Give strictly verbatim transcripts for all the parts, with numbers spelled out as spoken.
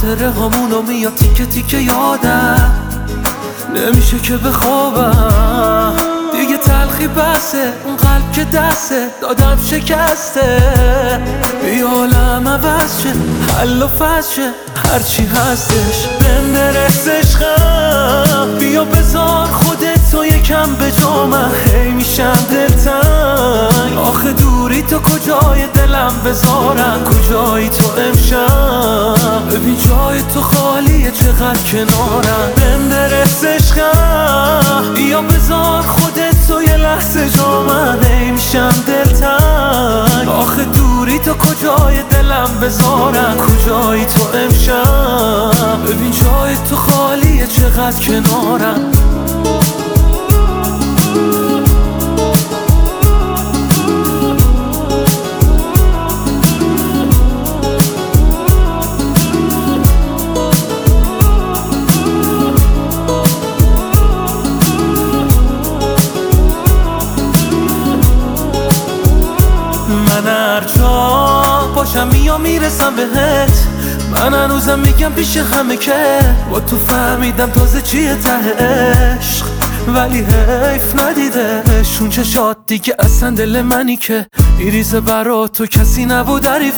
خاطره هامونو میاد تیکه تیکه یادم، نمیشه که بخوابم دیگه. تلخی بسه اون قلب که دسته دادم شکسته. بیا عالم عوض شه، حل و فصل شه، هرچی هستش بهم برس عشقم. بیا بذار خودتو یکم به جا من، هی میشم دلتنگ. آخه دوری تو کجای دلم بذارم، کجایی تو امشب؟ ببین جای تو خالیه چقدر کنارم. بهم برس عشقم، بیا بذار خودتو یه لحظه جا من، هی میشم دلتنگ. آخه دوری تو کجای دلم بذارم، کجایی تو امشب؟ ببین جای تو خالیه چقدر کنارم. من هرجا باشم میام میرسم بهت. من هنوزم میگم پیش همه که با تو فهمیدم تازه چیه ته عشق، ولی حیف ندیدش اون چشات دیگه اصلا دل منی که میریزه برا تو کسی نبود حریفش.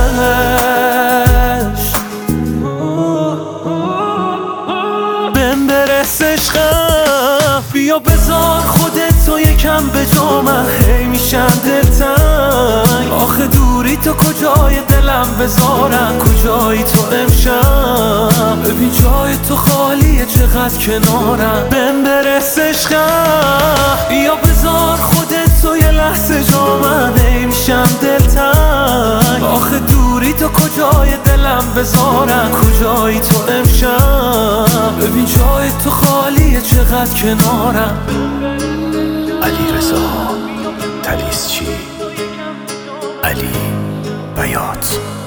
بهم برس عشقم، بیا بذار خودتو یکم به جا من، هی میشم دلتنگ. آخه دوری تو کجای دلم بذارم، کجایی تو امشب؟ ببین جای تو خالیه چقدر کنارم. بهم برس عشقم، بیا بذار خودتو یه لحظه جا من، هی میشم دلتنگ. آخه دوری تو کجای دلم بذارم، کجایی تو امشب؟ ببین جای تو خالیه چقدر کنارم. علیرضا طلیسچی، علی بیات.